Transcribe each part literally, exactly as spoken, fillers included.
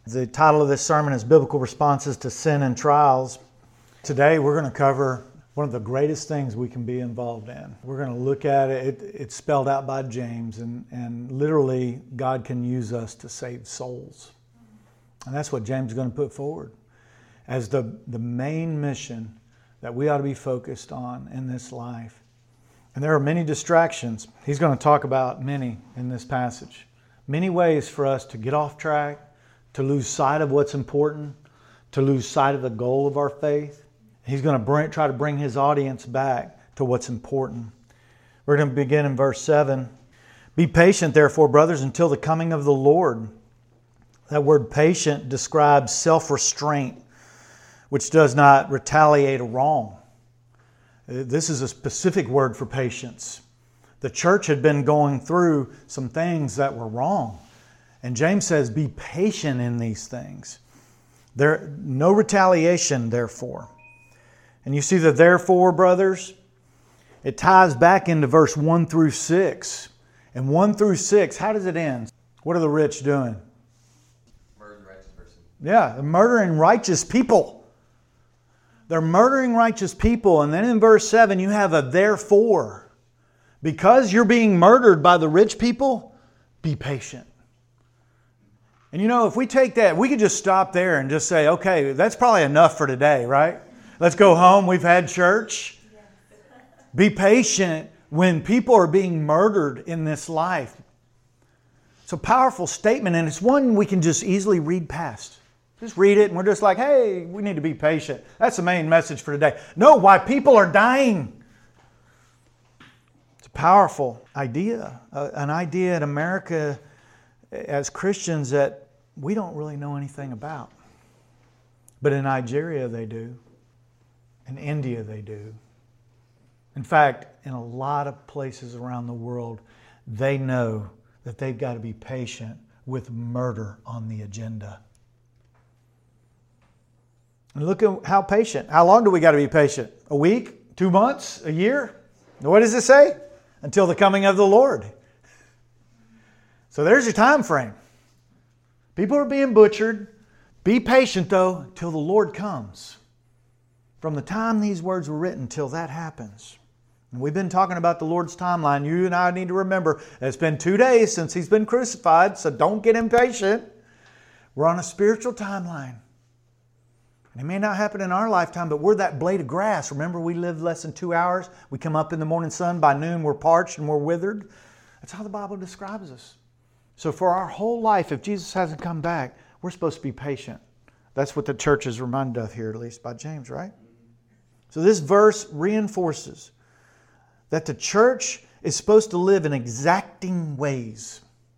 The title of this sermon is Biblical Responses to Sin and Trials. Today we're going to cover one of the greatest things we can be involved in. We're going to look at it. it it's spelled out by James, and, and literally God can use us to save souls. And that's what James is going to put forward as the, the main mission that we ought to be focused on in this life. And there are many distractions. He's going to talk about many in this passage. Many ways for us to get off track, to lose sight of what's important, to lose sight of the goal of our faith. He's going to bring, try to bring his audience back to what's important. We're going to begin in verse seven. Be patient, therefore, brothers, until the coming of the Lord. That word patient describes self-restraint, which does not retaliate a wrong. This is a specific word for patience. The church had been going through some things that were wrong. And James says, be patient in these things. There, no retaliation, therefore. And you see the therefore, brothers, it ties back into verse one through six. And one through six, how does it end? What are the rich doing? Murdering righteous person. Yeah, they're murdering righteous people. They're murdering righteous people. And then in verse seven, you have a therefore. Because you're being murdered by the rich people, be patient. And you know, if we take that, we could just stop there and just say, okay, that's probably enough for today, right? Let's go home. We've had church. Be patient when people are being murdered in this life. It's a powerful statement, and it's one we can just easily read past. Just read it, and we're just like, hey, we need to be patient. That's the main message for today. No, why people are dying. It's a powerful idea, uh, an idea in America as Christians that we don't really know anything about. But in Nigeria they do. In India they do. In fact, in a lot of places around the world, they know that they've got to be patient with murder on the agenda. And look at how patient. How long do we got to be patient? A week? Two months? A year? What does it say? Until the coming of the Lord. So there's your time frame. People are being butchered. Be patient, though, till the Lord comes. From the time these words were written till that happens. And we've been talking about the Lord's timeline. You and I need to remember it's been two days since He's been crucified, so don't get impatient. We're on a spiritual timeline. And it may not happen in our lifetime, but we're that blade of grass. Remember, we live less than two hours. We come up in the morning sun. By noon, we're parched and we're withered. That's how the Bible describes us. So for our whole life, if Jesus hasn't come back, we're supposed to be patient. That's what the church is reminded of here, at least by James, right? So this verse reinforces that the church is supposed to live in exacting ways.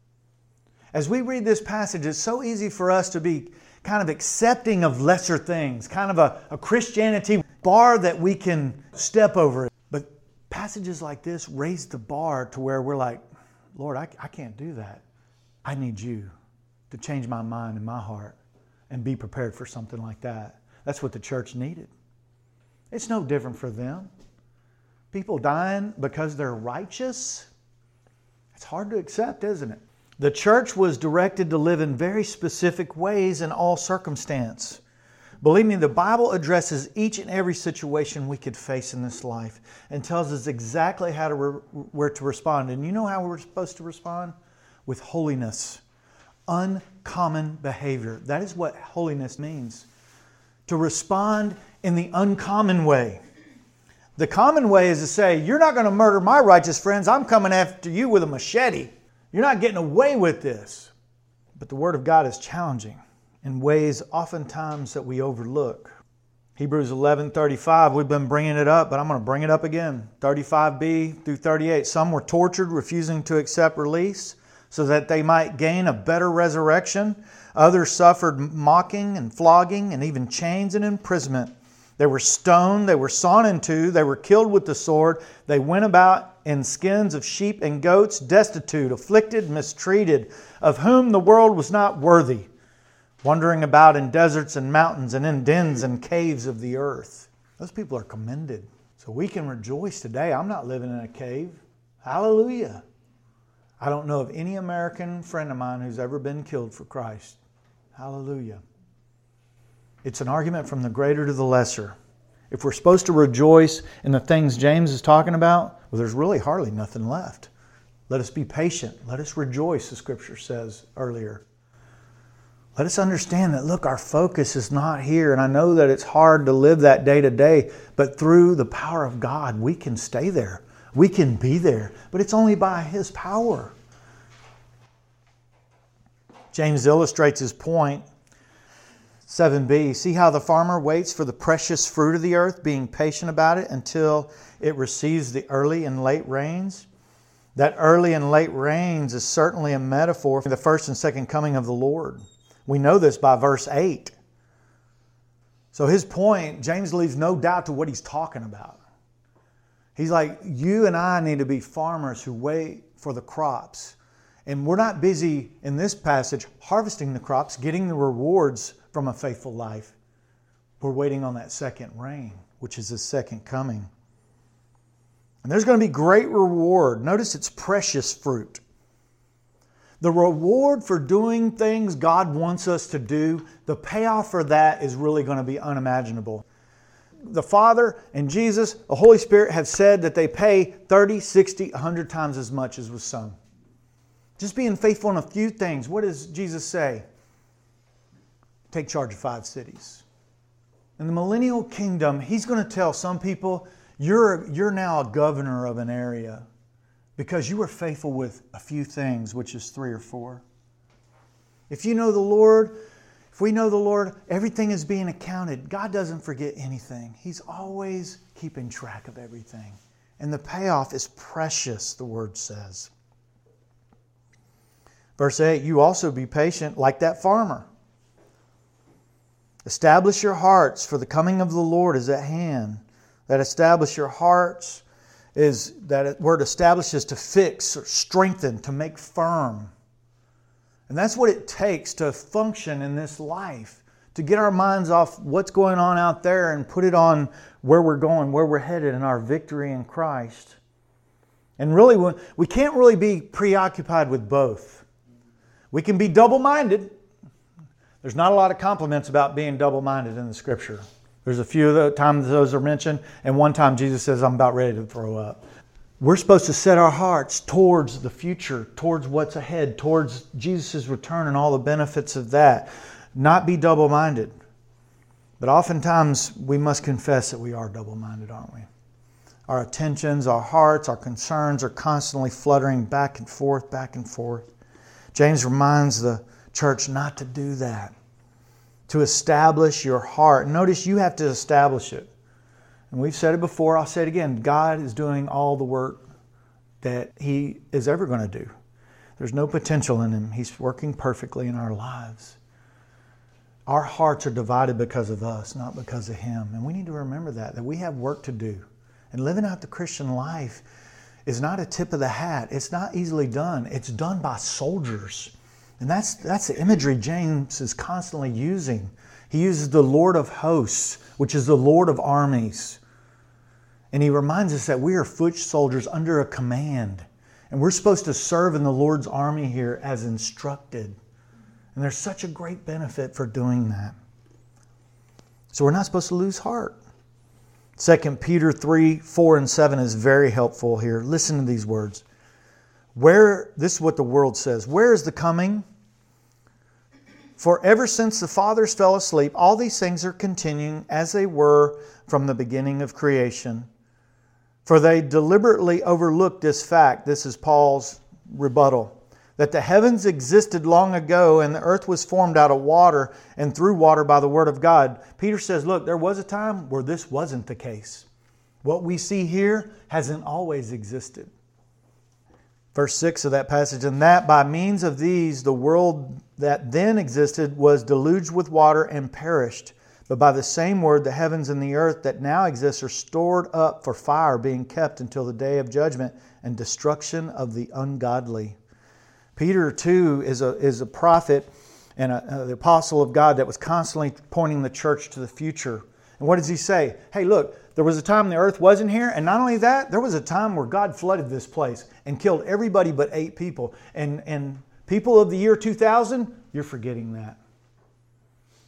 As we read this passage, it's so easy for us to be kind of accepting of lesser things, kind of a, a Christianity bar that we can step over. But passages like this raise the bar to where we're like, Lord, I, I can't do that. I need you to change my mind and my heart and be prepared for something like that. That's what the church needed. It's no different for them. People dying because they're righteous. It's hard to accept, isn't it? The church was directed to live in very specific ways in all circumstance. Believe me, the Bible addresses each and every situation we could face in this life and tells us exactly how to re- where to respond. And you know how we're supposed to respond? With holiness. Uncommon behavior. That is what holiness means. To respond in the uncommon way. The common way is to say, you're not going to murder my righteous friends. I'm coming after you with a machete. You're not getting away with this. But the Word of God is challenging in ways oftentimes that we overlook. Hebrews eleven thirty-five, we've been bringing it up, but I'm going to bring it up again. thirty-five b through thirty-eight. Some were tortured, refusing to accept release so that they might gain a better resurrection. Others suffered mocking and flogging and even chains and imprisonment. They were stoned, they were sawn in two, they were killed with the sword. They went about in skins of sheep and goats, destitute, afflicted, mistreated, of whom the world was not worthy, wandering about in deserts and mountains and in dens and caves of the earth. Those people are commended. So we can rejoice today. I'm not living in a cave. Hallelujah. I don't know of any American friend of mine who's ever been killed for Christ. Hallelujah. It's an argument from the greater to the lesser. If we're supposed to rejoice in the things James is talking about, well, there's really hardly nothing left. Let us be patient. Let us rejoice, the Scripture says earlier. Let us understand that, look, our focus is not here. And I know that it's hard to live that day to day, but through the power of God, we can stay there. We can be there. But it's only by His power. James illustrates his point. seven b, see how the farmer waits for the precious fruit of the earth, being patient about it until it receives the early and late rains? That early and late rains is certainly a metaphor for the first and second coming of the Lord. We know this by verse eight. So his point, James leaves no doubt to what he's talking about. He's like, you and I need to be farmers who wait for the crops. And we're not busy in this passage harvesting the crops, getting the rewards from a faithful life. We're waiting on that second rain, which is His second coming. And there's going to be great reward. Notice it's precious fruit. The reward for doing things God wants us to do, the payoff for that is really going to be unimaginable. The Father and Jesus, the Holy Spirit have said that they pay thirty, sixty, one hundred times as much as was sown. Just being faithful in a few things. What does Jesus say? Take charge of five cities. In the millennial kingdom, He's going to tell some people, you're, you're now a governor of an area because you were faithful with a few things, which is three or four. If you know the Lord, if we know the Lord, everything is being accounted. God doesn't forget anything. He's always keeping track of everything. And the payoff is precious, the Word says. Verse eight, you also be patient like that farmer. Establish your hearts, for the coming of the Lord is at hand. That establish your hearts is, that word establish is to fix or strengthen, to make firm. And that's what it takes to function in this life. To get our minds off what's going on out there and put it on where we're going, where we're headed in our victory in Christ. And really, we can't really be preoccupied with both. We can be double-minded. There's not a lot of compliments about being double-minded in the Scripture. There's a few of the times those are mentioned, and one time Jesus says, I'm about ready to throw up. We're supposed to set our hearts towards the future, towards what's ahead, towards Jesus' return and all the benefits of that. Not be double-minded. But oftentimes we must confess that we are double-minded, aren't we? Our attentions, our hearts, our concerns are constantly fluttering back and forth, back and forth. James reminds the church not to do that. To establish your heart. Notice you have to establish it. And we've said it before, I'll say it again. God is doing all the work that He is ever going to do. There's no potential in Him. He's working perfectly in our lives. Our hearts are divided because of us, not because of Him. And we need to remember that, that we have work to do. And living out the Christian life is not a tip of the hat. It's not easily done. It's done by soldiers. And that's that's the imagery James is constantly using. He uses the Lord of hosts, which is the Lord of armies. And he reminds us that we are foot soldiers under a command. And we're supposed to serve in the Lord's army here as instructed. And there's such a great benefit for doing that. So we're not supposed to lose heart. Second Peter three, four, and seven is very helpful here. Listen to these words. Where, this is what the world says, where is the coming? For ever since the fathers fell asleep, all these things are continuing as they were from the beginning of creation. For they deliberately overlooked this fact, this is Paul's rebuttal, that the heavens existed long ago and the earth was formed out of water and through water by the word of God. Peter says, look, there was a time where this wasn't the case. What we see here hasn't always existed. Verse six of that passage, and that by means of these the world that then existed was deluged with water and perished. But by the same word the heavens and the earth that now exist are stored up for fire, being kept until the day of judgment and destruction of the ungodly. Peter too is a, is a prophet and a, a, the apostle of God that was constantly pointing the church to the future. And what does he say? Hey, look, there was a time the earth wasn't here, and not only that, there was a time where God flooded this place and killed everybody but eight people. And, and people of the year two thousand, you're forgetting that.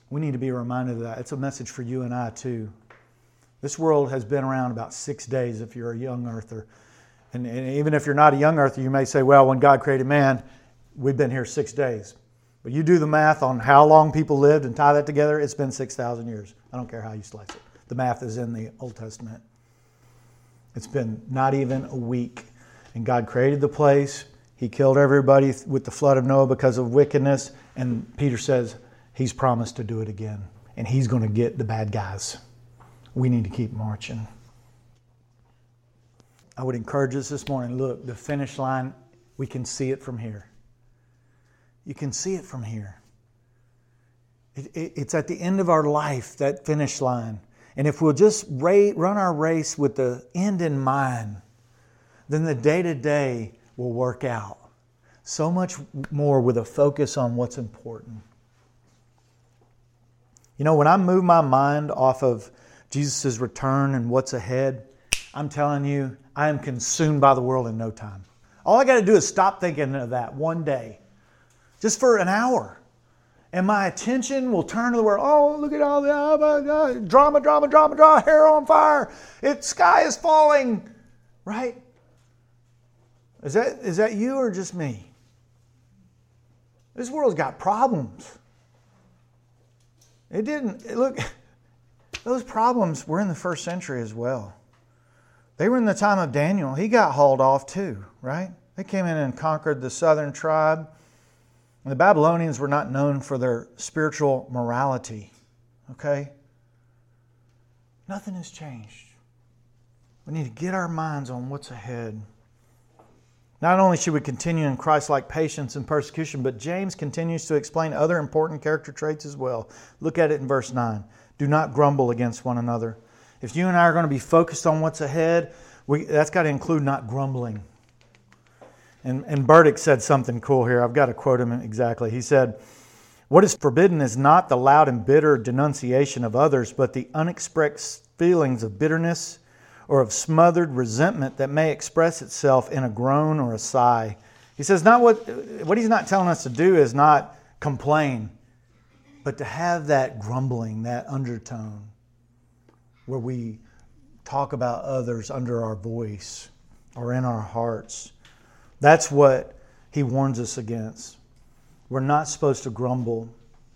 We need to be reminded of that. It's a message for you and I too. This world has been around about six days if you're a young earther. And, and even if you're not a young earther, you may say, well, when God created man, we've been here six days. But you do the math on how long people lived and tie that together, it's been six thousand years. I don't care how you slice it. The math is in the Old Testament. It's been not even a week. And God created the place. He killed everybody with the flood of Noah because of wickedness. And Peter says he's promised to do it again. And he's going to get the bad guys. We need to keep marching. I would encourage us this morning, look, the finish line, we can see it from here. You can see it from here. It, it, it's at the end of our life, that finish line. And if we'll just ra- run our race with the end in mind, then the day-to-day will work out. So much more with a focus on what's important. You know, when I move my mind off of Jesus' return and what's ahead, I'm telling you, I am consumed by the world in no time. All I got to do is stop thinking of that one day, just for an hour. And my attention will turn to the world. Oh, look at all the uh, uh, drama, drama, drama, drama, hair on fire. It, sky is falling, right? Is that is that you or just me? This world's got problems. It didn't, look, those problems were in the first century as well. They were in the time of Daniel. He got hauled off too, right? They came in and conquered the southern tribe. And the Babylonians were not known for their spiritual morality, okay? Nothing has changed. We need to get our minds on what's ahead. Not only should we continue in Christ-like patience and persecution, but James continues to explain other important character traits as well. Look at it in verse nine. Do not grumble against one another. If you and I are going to be focused on what's ahead, we, that's got to include not grumbling. And, and Burdick said something cool here. I've got to quote him exactly. He said, what is forbidden is not the loud and bitter denunciation of others, but the unexpressed feelings of bitterness or of smothered resentment that may express itself in a groan or a sigh. He says, not what, what he's not telling us to do is not complain, but to have that grumbling, that undertone, where we talk about others under our voice or in our hearts. That's what he warns us against. We're not supposed to grumble.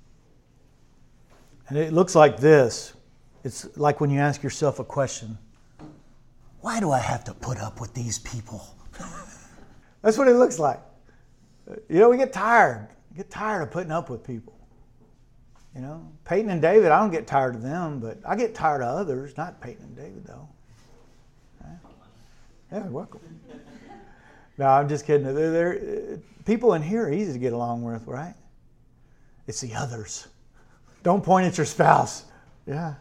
And it looks like this. It's like when you ask yourself a question. Why do I have to put up with these people? That's what it looks like. You know, we get tired. We get tired of putting up with people. You know, Peyton and David, I don't get tired of them, but I get tired of others. Not Peyton and David, though. Right? Yeah, you're welcome. No, I'm just kidding. They're, they're, people in here are easy to get along with, right? It's the others. Don't point at your spouse. Yeah.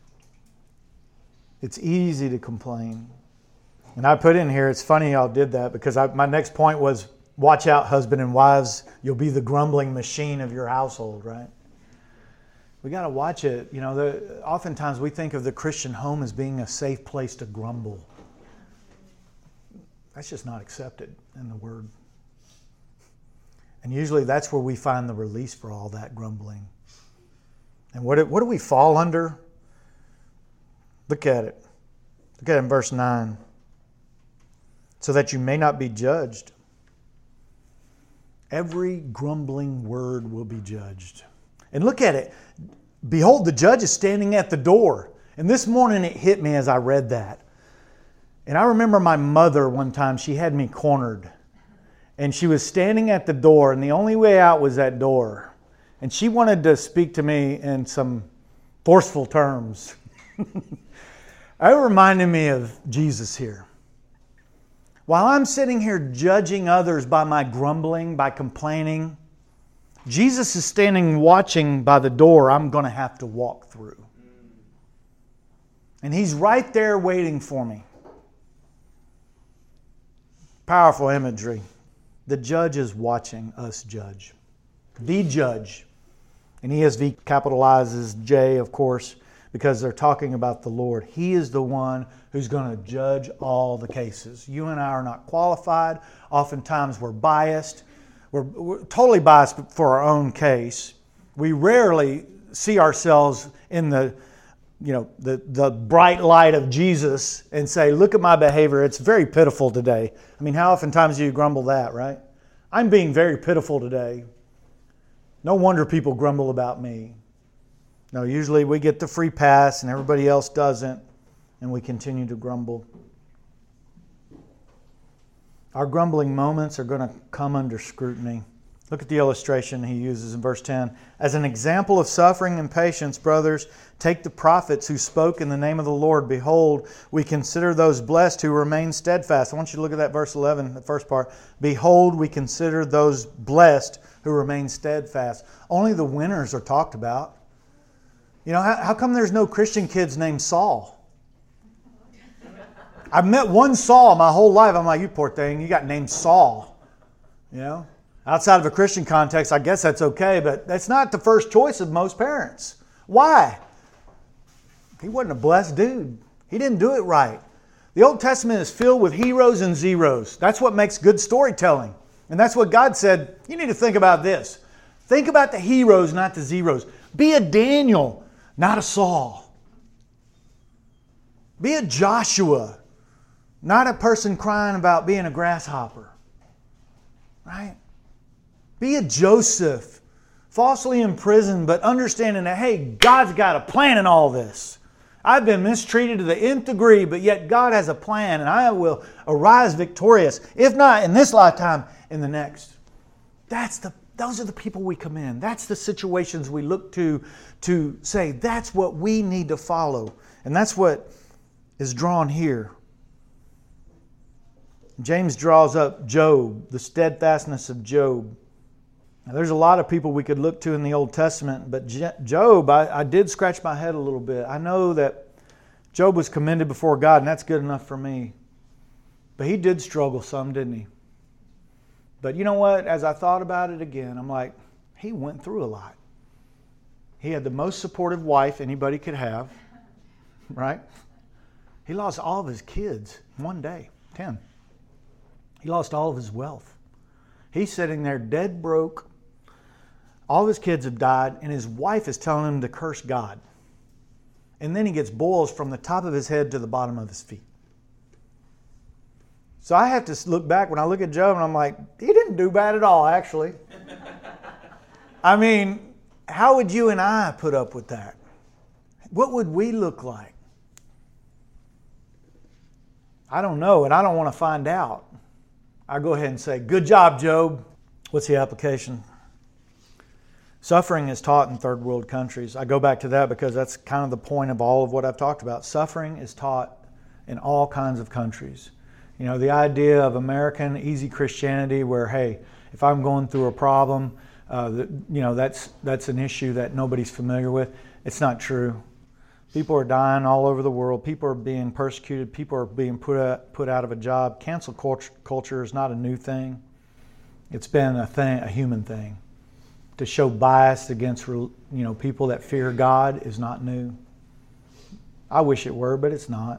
It's easy to complain. And I put in here, it's funny y'all did that because I, my next point was, watch out, husband and wives. You'll be the grumbling machine of your household, right? We got to watch it. You know, the, oftentimes we think of the Christian home as being a safe place to grumble. That's just not accepted in the Word. And usually that's where we find the release for all that grumbling. And what, what do we fall under? Look at it. Look at it in verse nine. So that you may not be judged. Every grumbling word will be judged. And look at it. Behold, the judge is standing at the door. And this morning it hit me as I read that. And I remember my mother one time, she had me cornered. And she was standing at the door, and the only way out was that door. And she wanted to speak to me in some forceful terms. It reminded me of Jesus here. While I'm sitting here judging others by my grumbling, by complaining, Jesus is standing watching by the door I'm going to have to walk through. And He's right there waiting for me. Powerful imagery. The judge is watching us judge. The judge. And E S V capitalizes J, of course, because they're talking about the Lord. He is the one who's going to judge all the cases. You and I are not qualified. Oftentimes we're biased. We're, we're totally biased for our own case. We rarely see ourselves in the, you know, the, the bright light of Jesus and say, look at my behavior. It's very pitiful today. I mean, how oftentimes do you grumble that, right? I'm being very pitiful today. No wonder people grumble about me. No, usually we get the free pass and everybody else doesn't, and we continue to grumble. Our grumbling moments are going to come under scrutiny. Look at the illustration he uses in verse ten. As an example of suffering and patience, brothers, take the prophets who spoke in the name of the Lord. Behold, we consider those blessed who remain steadfast. I want you to look at that verse eleven, the first part. Behold, we consider those blessed who remain steadfast. Only the winners are talked about. You know, how, how come there's no Christian kids named Saul? I've met one Saul my whole life. I'm like, you poor thing, you got named Saul. You know? Outside of a Christian context, I guess that's okay, but that's not the first choice of most parents. Why? He wasn't a blessed dude. He didn't do it right. The Old Testament is filled with heroes and zeros. That's what makes good storytelling. And that's what God said, you need to think about this. Think about the heroes, not the zeros. Be a Daniel, not a Saul. Be a Joshua, not a person crying about being a grasshopper. Right? Be a Joseph, falsely imprisoned, but understanding that, hey, God's got a plan in all this. I've been mistreated to the nth degree, but yet God has a plan, and I will arise victorious. If not in this lifetime, in the next. That's the those are the people we commend. That's the situations we look to to say that's what we need to follow. And that's what is drawn here. James draws up Job, the steadfastness of Job. Now, there's a lot of people we could look to in the Old Testament, but Job, I, I did scratch my head a little bit. I know that Job was commended before God, and that's good enough for me. But he did struggle some, didn't he? But you know what? As I thought about it again, I'm like, he went through a lot. He had the most supportive wife anybody could have, right? He lost all of his kids in one day, ten. He lost all of his wealth. He's sitting there dead broke. All of his kids have died, and his wife is telling him to curse God. And then he gets boils from the top of his head to the bottom of his feet. So I have to look back when I look at Job, and I'm like, he didn't do bad at all, actually. I mean, how would you and I put up with that? What would we look like? I don't know, and I don't want to find out. I go ahead and say, good job, Job. What's the application? Suffering is taught in third world countries. I go back to that because that's kind of the point of all of what I've talked about. Suffering is taught in all kinds of countries. You know, the idea of American easy Christianity where, hey, if I'm going through a problem, uh, you know, that's that's an issue that nobody's familiar with. It's not true. People are dying all over the world. People are being persecuted. People are being put out, put out of a job. Cancel culture, culture is not a new thing. It's been a thing, a human thing. To show bias against, you know, people that fear God is not new. I wish it were, but it's not.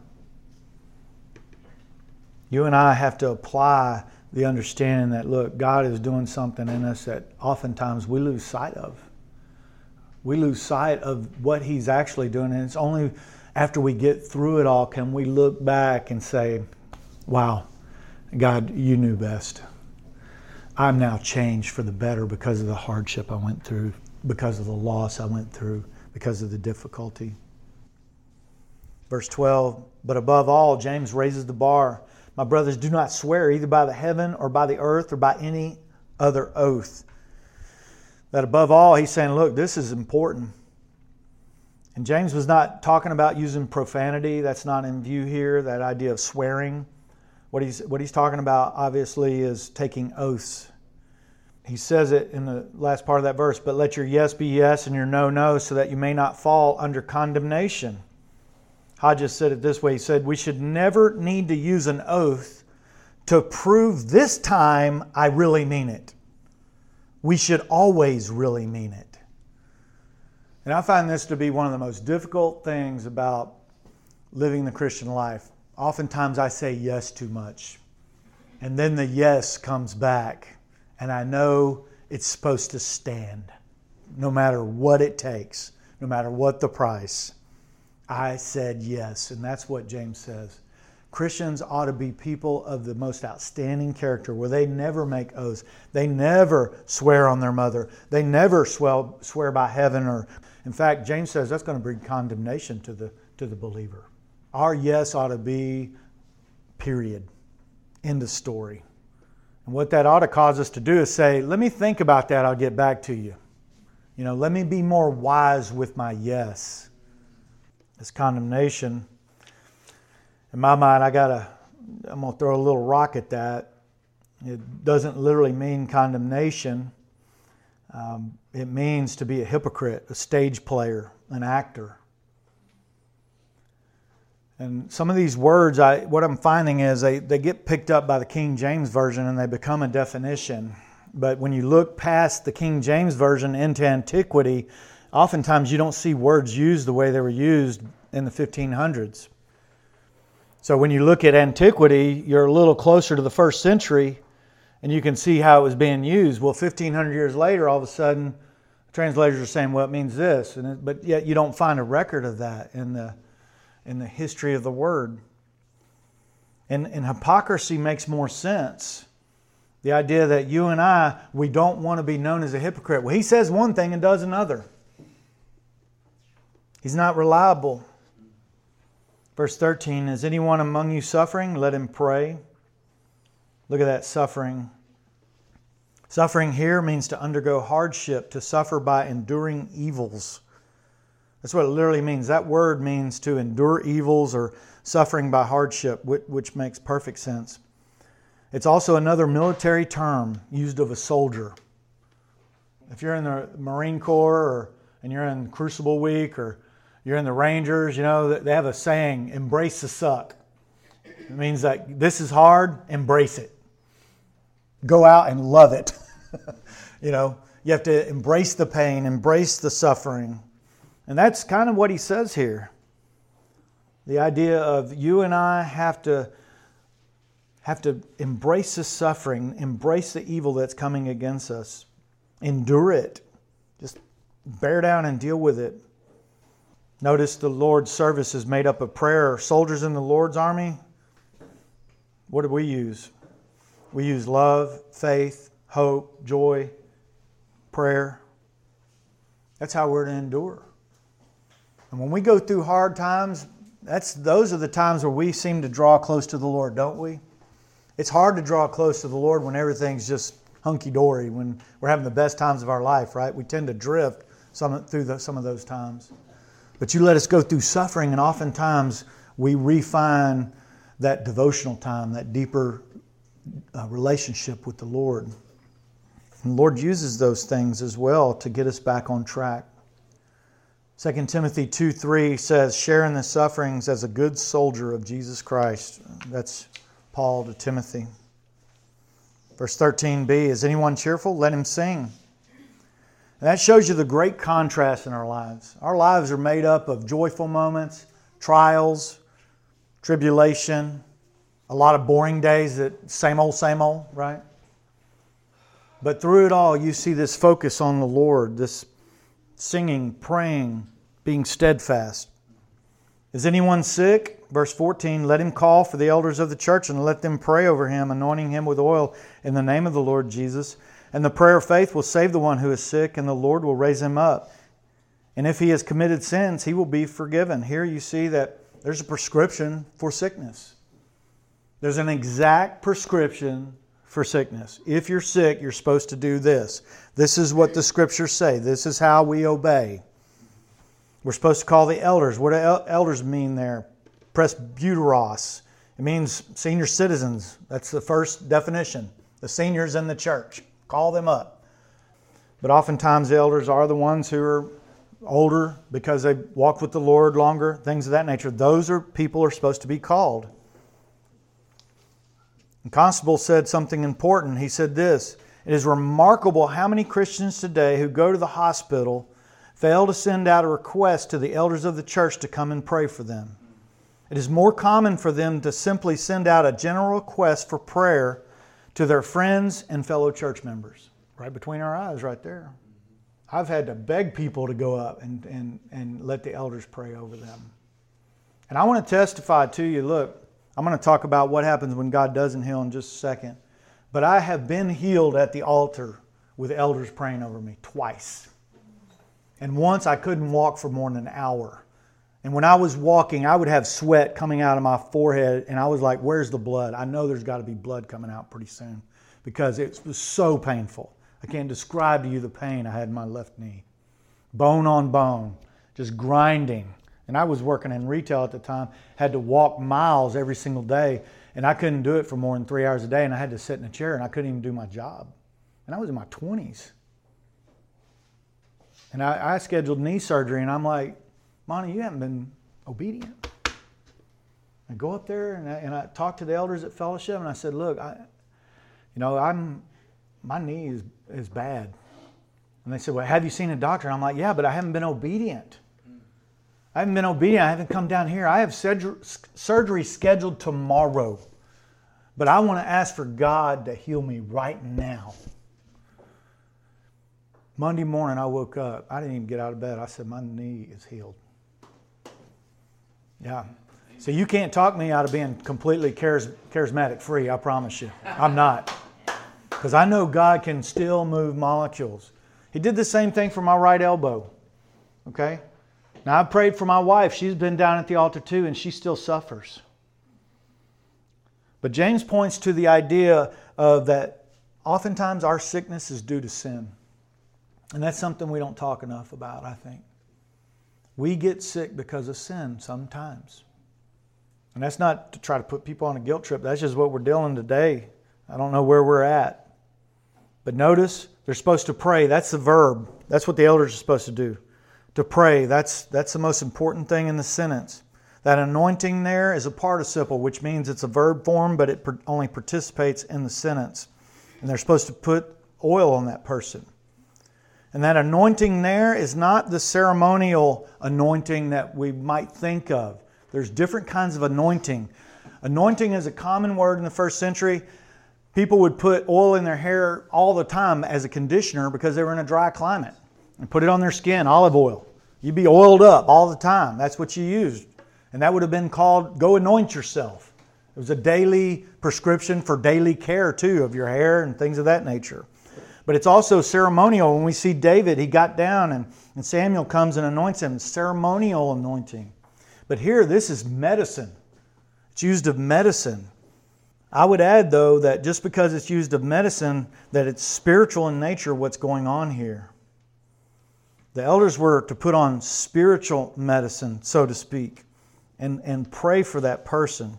You and I have to apply the understanding that, look, God is doing something in us that oftentimes we lose sight of. We lose sight of what He's actually doing, and it's only after we get through it all can we look back and say, wow, God, you knew best. I'm now changed for the better because of the hardship I went through, because of the loss I went through, because of the difficulty. Verse twelve, but above all, James raises the bar. My brothers, do not swear either by the heaven or by the earth or by any other oath. That above all, he's saying, look, this is important. And James was not talking about using profanity. That's not in view here, that idea of swearing. What he's, what he's talking about, obviously, is taking oaths. He says it in the last part of that verse, but let your yes be yes and your no, no, so that you may not fall under condemnation. Hodges said it this way. He said, we should never need to use an oath to prove this time I really mean it. We should always really mean it. And I find this to be one of the most difficult things about living the Christian life. Oftentimes I say yes too much. And then the yes comes back. And I know it's supposed to stand. No matter what it takes. no matter what the price. I said yes, and that's what James says. Christians ought to be people of the most outstanding character where they never make oaths. They never swear on their mother. They never swear, swear by heaven. Or, in fact, James says that's going to bring condemnation to the, to the believer. Our yes ought to be period. End of story. And what that ought to cause us to do is say, let me think about that. I'll get back to you. You know, let me be more wise with my yes. This condemnation, in my mind, I gotta, I'm going to throw a little rock at that. It doesn't literally mean condemnation. Um, it means to be a hypocrite, a stage player, an actor. And some of these words, I, what I'm finding is they, they get picked up by the King James Version and they become a definition. But when you look past the King James Version into antiquity, oftentimes you don't see words used the way they were used in the fifteen hundreds. So when you look at antiquity, you're a little closer to the first century and you can see how it was being used. Well, fifteen hundred years later, all of a sudden, translators are saying, well, it means this. And it, but yet you don't find a record of that in the in the history of the Word. And, and hypocrisy makes more sense. The idea that you and I, we don't want to be known as a hypocrite. Well, he says one thing and does another. He's not reliable. Verse thirteen, is anyone among you suffering? Let him pray. Look at that suffering. Suffering here means to undergo hardship, to suffer by enduring evils. That's what it literally means. That word means to endure evils or suffering by hardship, which makes perfect sense. It's also another military term used of a soldier. If you're in the Marine Corps or and you're in Crucible Week or you're in the Rangers, you know, they have a saying, embrace the suck. It means that this is hard, embrace it. Go out and love it. You know, you have to embrace the pain, embrace the suffering. And that's kind of what he says here. The idea of you and I have to have to embrace the suffering, embrace the evil that's coming against us. Endure it. Just bear down and deal with it. Notice the Lord's service is made up of prayer. Soldiers in the Lord's army, what do we use? We use love, faith, hope, joy, prayer. That's how we're to endure. And when we go through hard times, that's those are the times where we seem to draw close to the Lord, don't we? It's hard to draw close to the Lord when everything's just hunky-dory, when we're having the best times of our life, right? We tend to drift some through the, some of those times. But you let us go through suffering, and oftentimes we refine that devotional time, that deeper uh, relationship with the Lord. And the Lord uses those things as well to get us back on track. Second Timothy two three says, share in the sufferings as a good soldier of Jesus Christ. That's Paul to Timothy. Verse thirteen b, is anyone cheerful? Let him sing. And that shows you the great contrast in our lives. Our lives are made up of joyful moments, trials, tribulation, a lot of boring days that same old, same old, right? But through it all, you see this focus on the Lord, this singing, praying, being steadfast. Is anyone sick? Verse fourteen, let him call for the elders of the church and let them pray over him, anointing him with oil in the name of the Lord Jesus. And the prayer of faith will save the one who is sick, and the Lord will raise him up. And if he has committed sins, he will be forgiven. Here you see that there's a prescription for sickness. There's an exact prescription for sickness. If you're sick, you're supposed to do this. This is what the Scriptures say. This is how we obey. We're supposed to call the elders. What do elders mean there? Presbyteros. It means senior citizens. That's the first definition. The seniors in the church. Call them up. But oftentimes the elders are the ones who are older because they walked with the Lord longer, things of that nature. Those are people who are supposed to be called. And Constable said something important. He said this, it is remarkable how many Christians today who go to the hospital fail to send out a request to the elders of the church to come and pray for them. It is more common for them to simply send out a general request for prayer to their friends and fellow church members. Right between our eyes, right there. I've had to beg people to go up and, and, and let the elders pray over them. And I want to testify to you, look, I'm going to talk about what happens when God doesn't heal in just a second. But I have been healed at the altar with elders praying over me twice. And once I couldn't walk for more than an hour. And when I was walking, I would have sweat coming out of my forehead. And I was like, where's the blood? I know there's got to be blood coming out pretty soon. Because it was so painful. I can't describe to you the pain I had in my left knee. Bone on bone. Just grinding. And I was working in retail at the time. Had to walk miles every single day. And I couldn't do it for more than three hours a day. And I had to sit in a chair and I couldn't even do my job. And I was in my twenties. And I, I scheduled knee surgery and I'm like, Monty, you haven't been obedient. I go up there and I, and I talked to the elders at Fellowship and I said, look, I, you know, I'm, my knee is, is bad. And they said, well, have you seen a doctor? And I'm like, yeah, but I haven't been obedient. I haven't been obedient. I haven't come down here. I have surgery scheduled tomorrow. But I want to ask for God to heal me right now. Monday morning I woke up. I didn't even get out of bed. I said, my knee is healed. Yeah. So you can't talk me out of being completely charis- charismatic free, I promise you. I'm not. Because I know God can still move molecules. He did the same thing for my right elbow. Okay? Now, I prayed for my wife. She's been down at the altar too, and she still suffers. But James points to the idea of that oftentimes our sickness is due to sin. And that's something we don't talk enough about, I think. We get sick because of sin sometimes. And that's not to try to put people on a guilt trip. That's just what we're dealing today. I don't know where we're at. But notice, they're supposed to pray. That's the verb. That's what the elders are supposed to do. To pray. That's, that's the most important thing in the sentence. That anointing there is a participle, which means it's a verb form, but it only participates in the sentence. And they're supposed to put oil on that person. And that anointing there is not the ceremonial anointing that we might think of. There's different kinds of anointing. Anointing is a common word in the first century. People would put oil in their hair all the time as a conditioner because they were in a dry climate. And put it on their skin, olive oil. You'd be oiled up all the time. That's what you used. And that would have been called, go anoint yourself. It was a daily prescription for daily care too of your hair and things of that nature. But it's also ceremonial. When we see David, he got down and, and Samuel comes and anoints him. Ceremonial anointing. But here, this is medicine. It's used of medicine. I would add, though, that just because it's used of medicine, that it's spiritual in nature what's going on here. The elders were to put on spiritual medicine, so to speak, and, and pray for that person.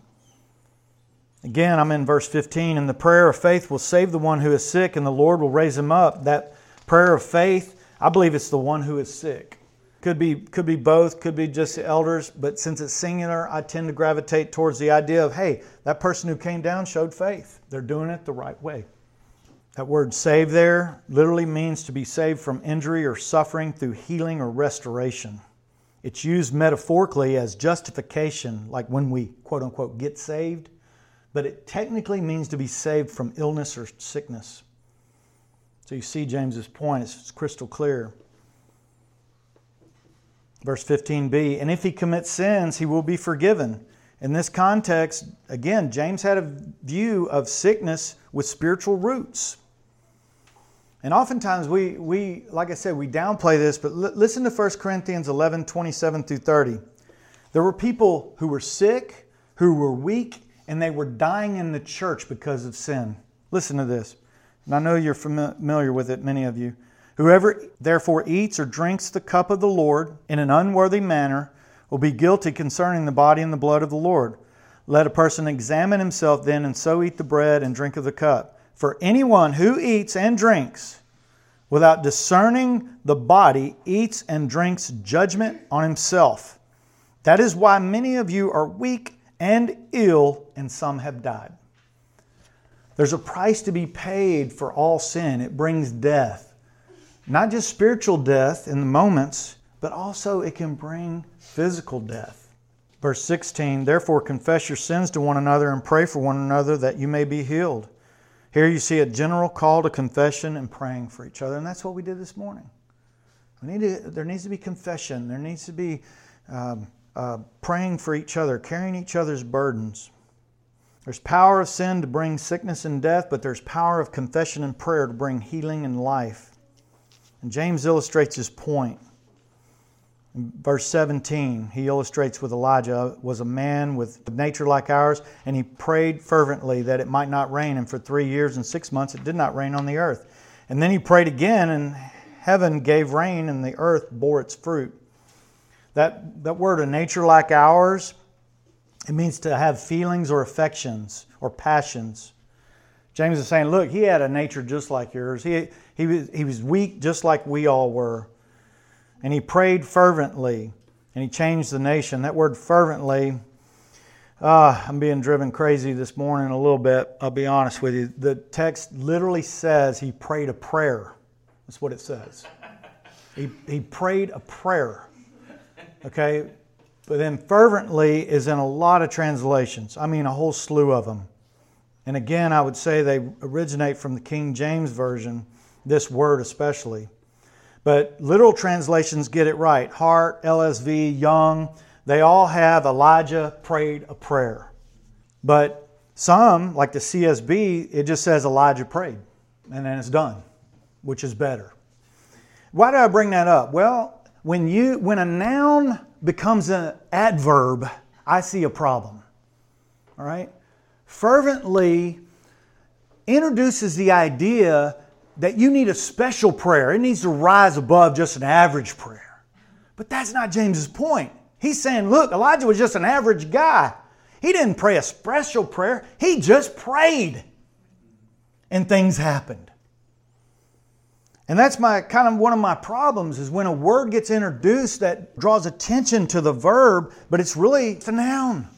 Again, I'm in verse fifteen, and the prayer of faith will save the one who is sick, and the Lord will raise him up. That prayer of faith, I believe it's the one who is sick. Could be, could be both, could be just the elders, but since it's singular, I tend to gravitate towards the idea of, hey, that person who came down showed faith. They're doing it the right way. That word save there literally means to be saved from injury or suffering through healing or restoration. It's used metaphorically as justification, like when we, quote unquote, get saved. But it technically means to be saved from illness or sickness. So you see James's point, it's crystal clear. Verse fifteen b, and if he commits sins, he will be forgiven. In this context, again, James had a view of sickness with spiritual roots. And oftentimes we, we like I said, we downplay this, but l- listen to First Corinthians eleven, twenty-seven through thirty. There were people who were sick, who were weak, and they were dying in the church because of sin. Listen to this. And I know you're familiar with it, many of you. Whoever therefore eats or drinks the cup of the Lord in an unworthy manner will be guilty concerning the body and the blood of the Lord. Let a person examine himself then, and so eat the bread and drink of the cup. For anyone who eats and drinks without discerning the body eats and drinks judgment on himself. That is why many of you are weak and ill, and some have died. There's a price to be paid for all sin. It brings death. Not just spiritual death in the moments, but also it can bring physical death. Verse sixteen, therefore confess your sins to one another and pray for one another that you may be healed. Here you see a general call to confession and praying for each other, and that's what we did this morning. We need to, there needs to be confession. There needs to be um, uh, praying for each other, carrying each other's burdens. There's power of sin to bring sickness and death, but there's power of confession and prayer to bring healing and life. And James illustrates his point. In verse seventeen, he illustrates with Elijah was a man with nature like ours, and he prayed fervently that it might not rain. And for three years and six months it did not rain on the earth. And then he prayed again, and heaven gave rain, and the earth bore its fruit. That, that word, a nature like ours, it means to have feelings or affections or passions. James is saying, look, he had a nature just like yours. He, he, was, he was weak just like we all were. And he prayed fervently, and he changed the nation. That word fervently, uh, I'm being driven crazy this morning a little bit, I'll be honest with you. The text literally says he prayed a prayer. That's what it says. He, he prayed a prayer. Okay? But then fervently is in a lot of translations. I mean, a whole slew of them. And again, I would say they originate from the King James Version, this word especially. But literal translations get it right. Hart, L S V, Young, they all have Elijah prayed a prayer. But some, like the C S B, it just says Elijah prayed. And then it's done, which is better. Why do I bring that up? Well, when you when a noun becomes an adverb, I see a problem. All right? Fervently introduces the idea that you need a special prayer. It needs to rise above just an average prayer. But that's not James's point. He's saying, look, Elijah was just an average guy. He didn't pray a special prayer. He just prayed. And things happened. And that's my kind of one of my problems is when a word gets introduced that draws attention to the verb, but it's really it's a noun.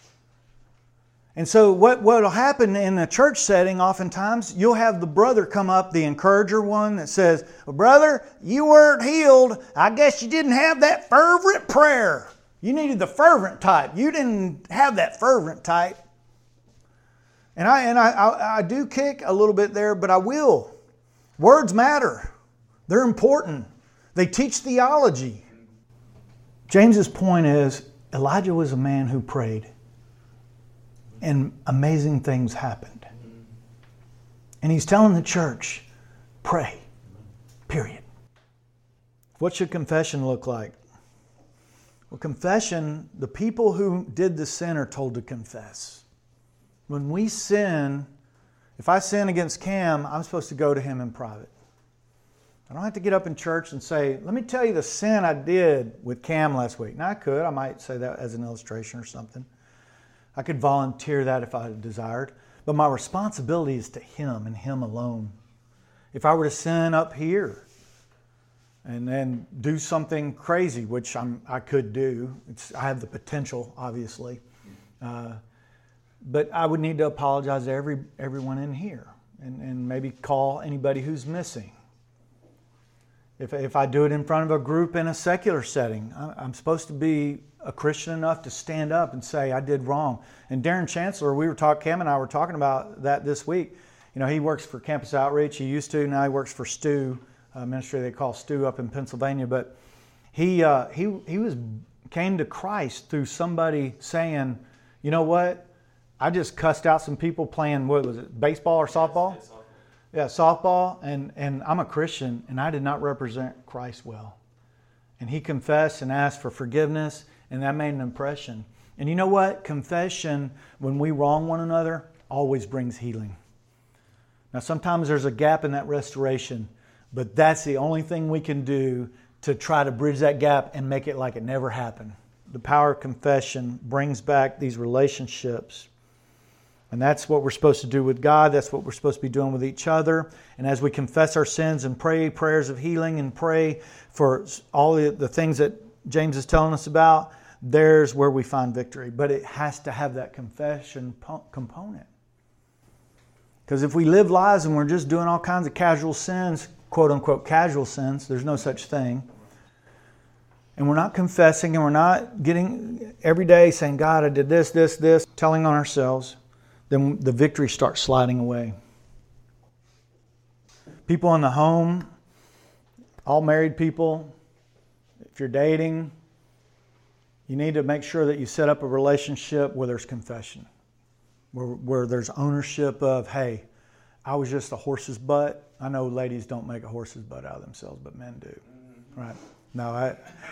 And so what will happen in a church setting, oftentimes, you'll have the brother come up, the encourager one that says, well, brother, you weren't healed. I guess you didn't have that fervent prayer. You needed the fervent type. You didn't have that fervent type. And I and I, I, I do kick a little bit there, but I will. Words matter. They're important. They teach theology. James's point is, Elijah was a man who prayed. And amazing things happened. And he's telling the church, pray. Period. What should confession look like? Well, confession, the people who did the sin are told to confess. When we sin, if I sin against Cam, I'm supposed to go to him in private. I don't have to get up in church and say, let me tell you the sin I did with Cam last week. Now I could. I might say that as an illustration or something. I could volunteer that if I desired. But my responsibility is to him and him alone. If I were to sin up here and then do something crazy, which I'm, I could do, it's, I have the potential, obviously. Uh, but I would need to apologize to every everyone in here and, and maybe call anybody who's missing. If, if I do it in front of a group in a secular setting, I'm supposed to be a Christian enough to stand up and say, I did wrong. And Darren Chancellor, we were talking, Cam and I were talking about that this week. You know, he works for Campus Outreach. He used to. Now he works for Stu, a ministry they call Stu up in Pennsylvania. But he uh, he he was came to Christ through somebody saying, you know what? I just cussed out some people playing, what was it, baseball or softball? Softball. Yeah, softball. And, and I'm a Christian, and I did not represent Christ well. And he confessed and asked for forgiveness. And that made an impression. And you know what? Confession, when we wrong one another, always brings healing. Now, sometimes there's a gap in that restoration, but that's the only thing we can do to try to bridge that gap and make it like it never happened. The power of confession brings back these relationships. And that's what we're supposed to do with God. That's what we're supposed to be doing with each other. And as we confess our sins and pray prayers of healing and pray for all the, the things that James is telling us about, there's where we find victory. But it has to have that confession component. Because if we live lives and we're just doing all kinds of casual sins, quote unquote casual sins, there's no such thing, and we're not confessing and we're not getting every day saying, God, I did this, this, this, telling on ourselves, then the victory starts sliding away. People in the home, all married people, if you're dating, you need to make sure that you set up a relationship where there's confession, where, where there's ownership of, hey, I was just a horse's butt. I know ladies don't make a horse's butt out of themselves, but men do. Right? No, I...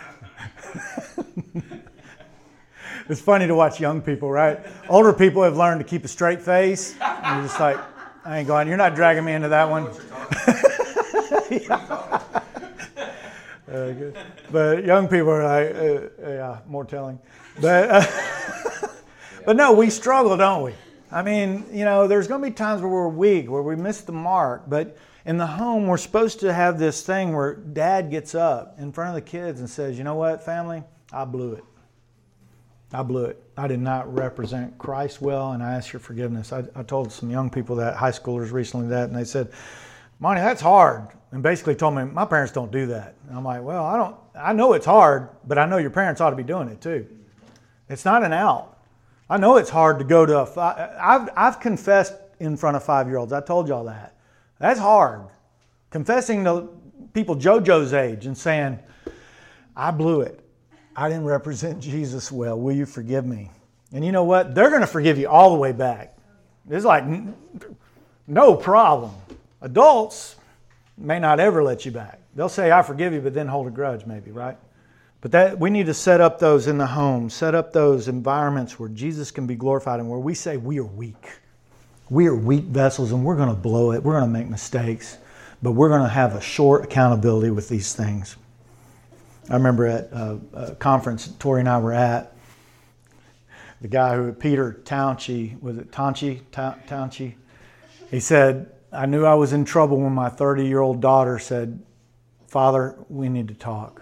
It's funny to watch young people, right? Older people have learned to keep a straight face. And you're just like, I ain't going, you're not dragging me into that one. Yeah. Uh, good. But young people are like, uh, yeah, more telling. But, uh, but no, we struggle, don't we? I mean, you know, there's going to be times where we're weak, where we miss the mark. But in the home, we're supposed to have this thing where dad gets up in front of the kids and says, you know what, family, I blew it. I blew it. I did not represent Christ well, and I ask your forgiveness. I, I told some young people that, high schoolers recently that, and they said, Monty, that's hard. And basically told me, my parents don't do that. And I'm like, well, I don't. I know it's hard, but I know your parents ought to be doing it too. It's not an out. I know it's hard to go to a five. I've, I've confessed in front of five-year-olds. I told y'all that. That's hard. Confessing to people JoJo's age and saying, I blew it. I didn't represent Jesus well. Will you forgive me? And you know what? They're going to forgive you all the way back. It's like, no problem. Adults may not ever let you back. They'll say, I forgive you, but then hold a grudge maybe, right? But that we need to set up those in the home, set up those environments where Jesus can be glorified and where we say we are weak. We are weak vessels and we're going to blow it. We're going to make mistakes, but we're going to have a short accountability with these things. I remember at a, a conference Tori and I were at, the guy who, Peter Townshey, was it Townshey? Townshey? He said, I knew I was in trouble when my thirty-year-old daughter said, Father, we need to talk.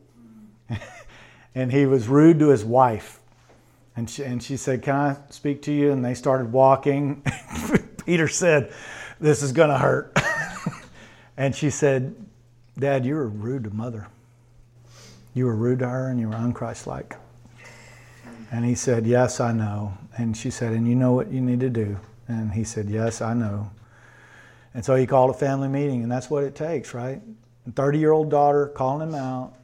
And he was rude to his wife. And she, and she said, can I speak to you? And they started walking. Peter said, this is going to hurt. And she said, Dad, you were rude to Mother. You were rude to her and you were unchristlike. And he said, yes, I know. And she said, and you know what you need to do? And he said, yes, I know. And so he called a family meeting, and that's what it takes, right? A thirty-year-old daughter calling him out.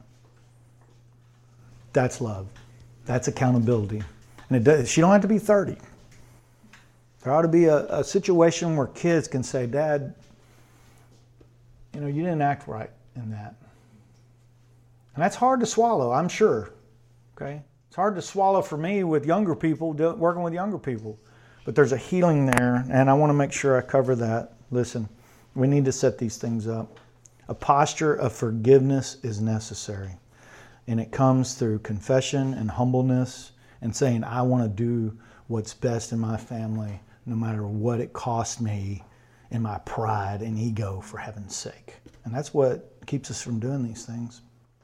That's love. That's accountability. And it does, she don't have to be thirty. There ought to be a, a situation where kids can say, Dad, you know, you didn't act right in that. And that's hard to swallow, I'm sure. Okay? It's hard to swallow for me with younger people, working with younger people. But there's a healing there, and I want to make sure I cover that. Listen, we need to set these things up. A posture of forgiveness is necessary. And it comes through confession and humbleness and saying, I want to do what's best in my family, no matter what it costs me in my pride and ego, for heaven's sake. And that's what keeps us from doing these things.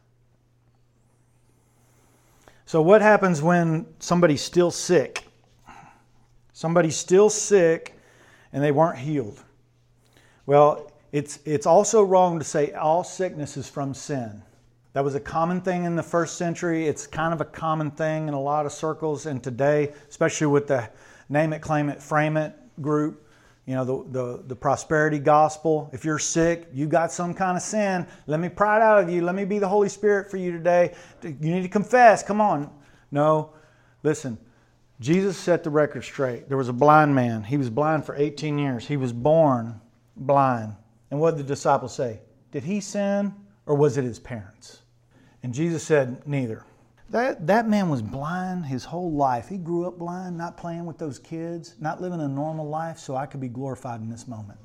So what happens when somebody's still sick? Somebody's still sick and they weren't healed. Well, it's it's also wrong to say all sickness is from sin. That was a common thing in the first century. It's kind of a common thing in a lot of circles. And today, especially with the name it, claim it, frame it group, you know, the, the, the prosperity gospel. If you're sick, you got some kind of sin. Let me pry it out of you. Let me be the Holy Spirit for you today. You need to confess. Come on. No, listen. Jesus set the record straight. There was a blind man. He was blind for eighteen years. He was born blind. And what did the disciples say? Did he sin or was it his parents? And Jesus said, neither. That, that man was blind his whole life. He grew up blind, not playing with those kids, not living a normal life so I could be glorified in this moment.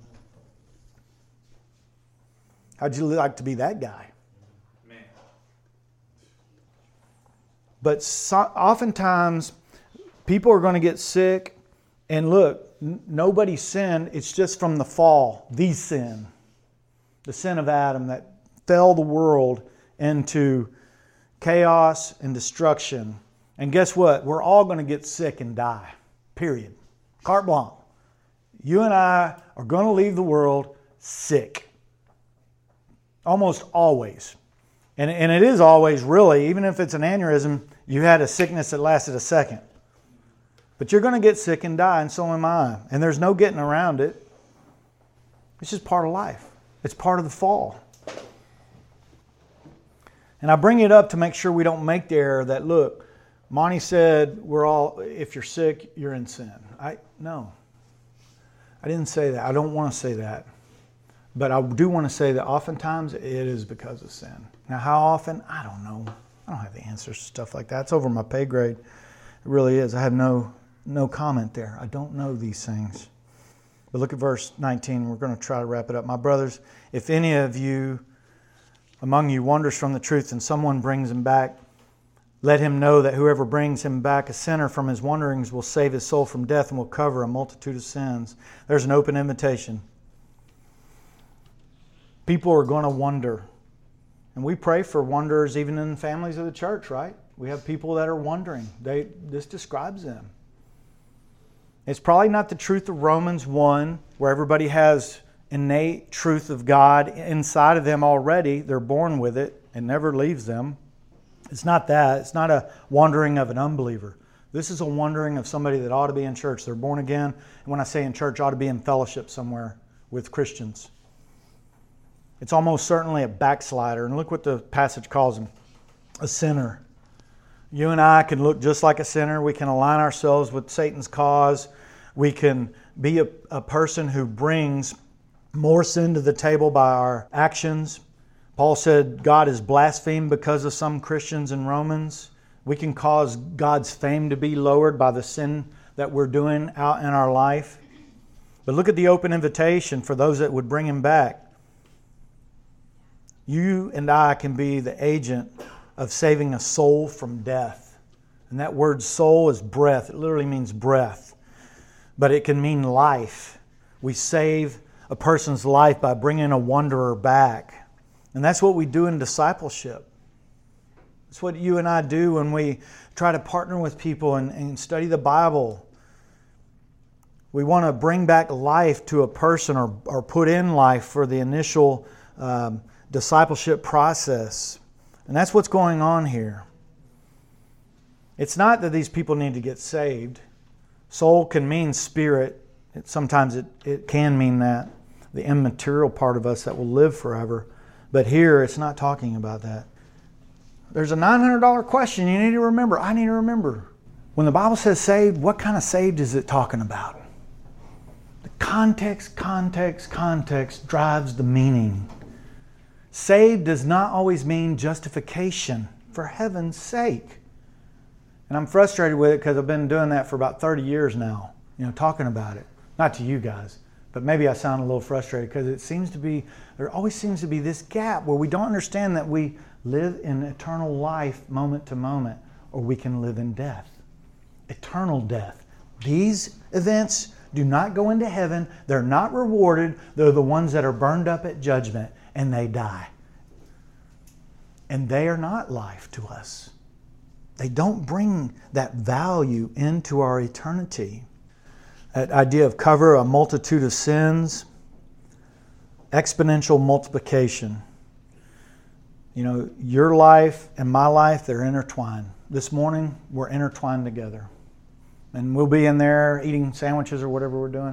How'd you like to be that guy? Man. But so, oftentimes, people are going to get sick, and look, n- nobody sinned. It's just from the fall, the sin. The sin of Adam that fell the world into chaos and destruction. And guess what? We're all going to get sick and die. Period. Carte blanche. You and I are going to leave the world sick. Almost always. And, and it is always really, even if it's an aneurysm, you had a sickness that lasted a second. But you're going to get sick and die, and so am I. And there's no getting around it. It's just part of life. It's part of the fall. And I bring it up to make sure we don't make the error that, look, Monty said we're all, if you're sick, you're in sin. I no. I didn't say that. I don't want to say that. But I do want to say that oftentimes it is because of sin. Now, how often? I don't know. I don't have the answers to stuff like that. It's over my pay grade. It really is. I have no no comment there. I don't know these things. But look at verse nineteen. We're going to try to wrap it up. My brothers, if any of you among you wanders from the truth and someone brings him back, let him know that whoever brings him back a sinner from his wanderings will save his soul from death and will cover a multitude of sins. There's an open invitation. People are going to wander. And we pray for wanderers even in families of the church, right? We have people that are wandering. They, this describes them. It's probably not the truth of Romans one, where everybody has innate truth of God inside of them already. They're born with it. It never leaves them. It's not that. It's not a wandering of an unbeliever. This is a wandering of somebody that ought to be in church. They're born again. And when I say in church, ought to be in fellowship somewhere with Christians. It's almost certainly a backslider. And look what the passage calls him. A sinner. You and I can look just like a sinner. We can align ourselves with Satan's cause. We can be a, a person who brings more sin to the table by our actions. Paul said God is blasphemed because of some Christians in Romans. We can cause God's fame to be lowered by the sin that we're doing out in our life. But look at the open invitation for those that would bring him back. You and I can be the agent of saving a soul from death. And that word soul is breath. It literally means breath. But it can mean life. We save a person's life by bringing a wanderer back. And that's what we do in discipleship. It's what you and I do when we try to partner with people and, and study the Bible. We want to bring back life to a person or, or put in life for the initial um, discipleship process. And that's what's going on here. It's not that these people need to get saved. Soul can mean spirit. It, sometimes it, it can mean that. The immaterial part of us that will live forever. But here it's not talking about that. There's a nine hundred dollars question you need to remember. I need to remember. When the Bible says saved, what kind of saved is it talking about? The context, context, context drives the meaning. Saved does not always mean justification, for heaven's sake. And I'm frustrated with it because I've been doing that for about thirty years now, you know, talking about it. Not to you guys, but maybe I sound a little frustrated because it seems to be, there always seems to be this gap where we don't understand that we live in eternal life moment to moment, or we can live in death. Eternal death. These events do not go into heaven. They're not rewarded. They're the ones that are burned up at judgment. And they die. And they are not life to us. They don't bring that value into our eternity. That idea of cover a multitude of sins, exponential multiplication. You know, your life and my life, they're intertwined. This morning, we're intertwined together. And we'll be in there eating sandwiches or whatever we're doing.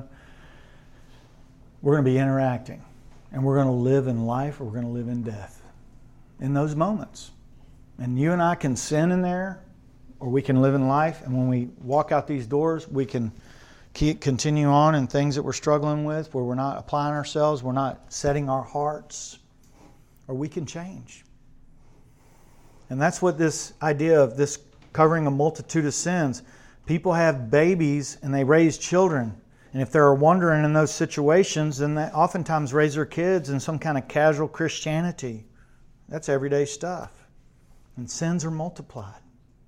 We're going to be interacting. And we're going to live in life or we're going to live in death in those moments. And you and I can sin in there or we can live in life. And when we walk out these doors, we can keep, continue on in things that we're struggling with, where we're not applying ourselves, we're not setting our hearts, or we can change. And that's what this idea of this covering a multitude of sins. People have babies and they raise children. And if they're wandering in those situations, then they oftentimes raise their kids in some kind of casual Christianity. That's everyday stuff. And sins are multiplied.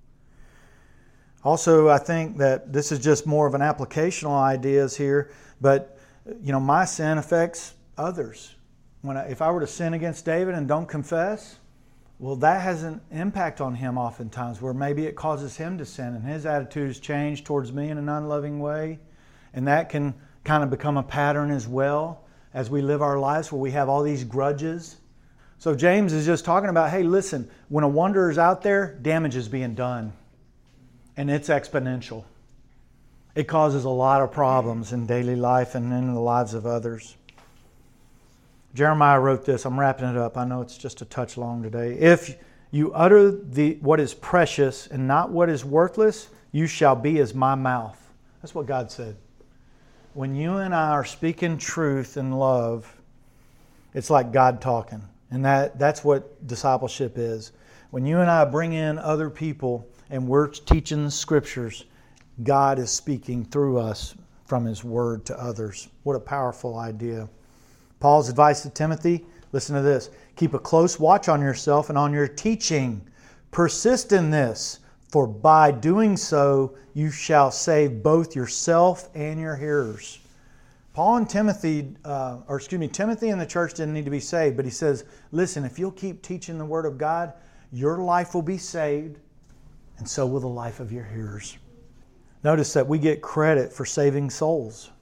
Also, I think that this is just more of an applicational ideas here, but you know, my sin affects others. When I, if I were to sin against David and don't confess, well, that has an impact on him oftentimes, where maybe it causes him to sin and his attitudes change towards me in an unloving way. And that can kind of become a pattern as well as we live our lives where we have all these grudges. So James is just talking about, hey, listen, when a wanderer is out there, damage is being done. And it's exponential. It causes a lot of problems in daily life and in the lives of others. Jeremiah wrote this. I'm wrapping it up. I know it's just a touch long today. If You utter the what is precious and not what is worthless, you shall be as my mouth. That's what God said. When you and I are speaking truth and love, it's like God talking. And that, that's what discipleship is. When you and I bring in other people and we're teaching the Scriptures, God is speaking through us from His Word to others. What a powerful idea. Paul's advice to Timothy, listen to this. Keep a close watch on yourself and on your teaching. Persist in this, for by doing so you shall save both yourself and your hearers. Paul and Timothy, uh, or excuse me, Timothy and the church didn't need to be saved, but he says, listen, if you'll keep teaching the Word of God, your life will be saved, and so will the life of your hearers. Notice that we get credit for saving souls.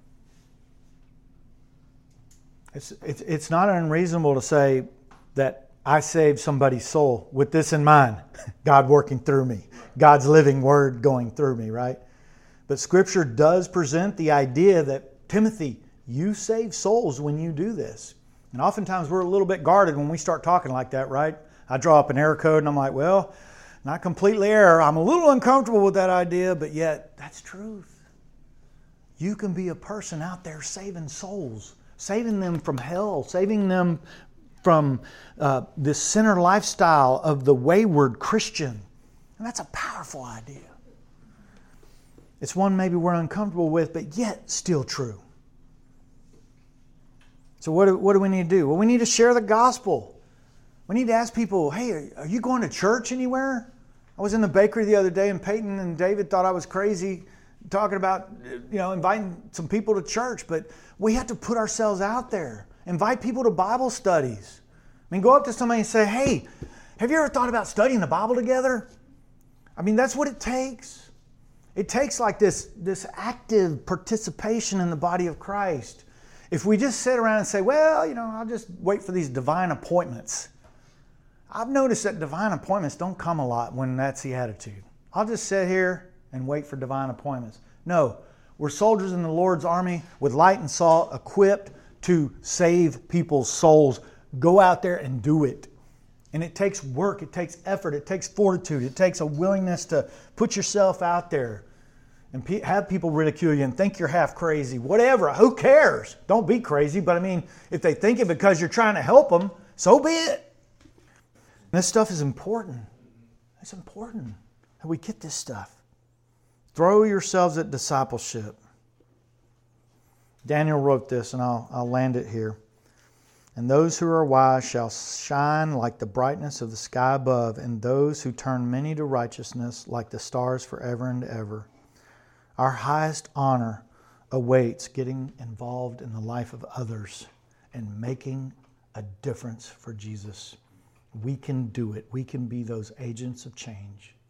It's, it's, it's not unreasonable to say that I saved somebody's soul with this in mind. God working through me. God's living Word going through me, right? But Scripture does present the idea that, Timothy, you save souls when you do this. And oftentimes we're a little bit guarded when we start talking like that, right? I draw up an error code and I'm like, well, not completely error. I'm a little uncomfortable with that idea, but yet that's truth. You can be a person out there saving souls, saving them from hell, saving them from uh, this sinner lifestyle of the wayward Christian. And that's a powerful idea. It's one maybe we're uncomfortable with, but yet still true. So what do, what do we need to do? Well, we need to share the gospel. We need to ask people, hey, are, are you going to church anywhere? I was in the bakery the other day and Peyton and David thought I was crazy talking about, you know, inviting some people to church, but we have to put ourselves out there. Invite people to Bible studies. I mean, go up to somebody and say, hey, have you ever thought about studying the Bible together? I mean, that's what it takes. It takes like this, this active participation in the body of Christ. If we just sit around and say, well, you know, I'll just wait for these divine appointments. I've noticed that divine appointments don't come a lot when that's the attitude. I'll just sit here and wait for divine appointments. No, we're soldiers in the Lord's army with light and salt, equipped to save people's souls. Go out there and do it. And it takes work, it takes effort, it takes fortitude, it takes a willingness to put yourself out there and pe- have people ridicule you and think you're half crazy. Whatever, who cares? Don't be crazy, but I mean, if they think it because you're trying to help them, so be it. This stuff is important. It's important that we get this stuff. Throw yourselves at discipleship. Daniel wrote this, and I'll, I'll land it here. And those who are wise shall shine like the brightness of the sky above, and those who turn many to righteousness like the stars forever and ever. Our highest honor awaits getting involved in the life of others and making a difference for Jesus. We can do it. We can be those agents of change.